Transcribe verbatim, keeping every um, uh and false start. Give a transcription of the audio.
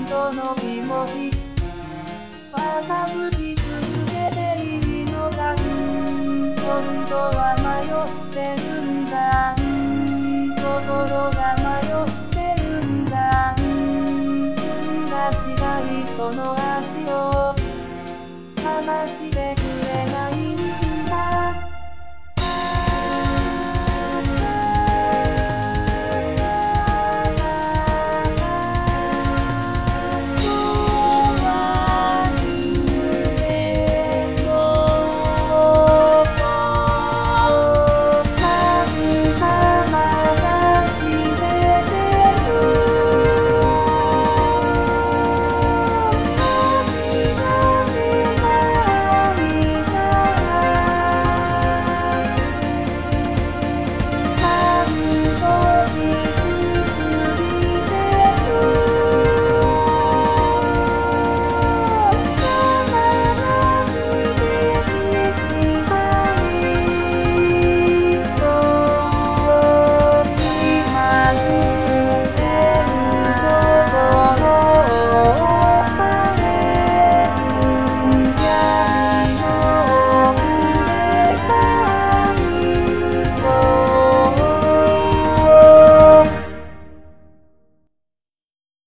との気持ちわざぶき続けていいのか本当は迷ってるんだ心が迷ってるんだ踏み出したいその足を離して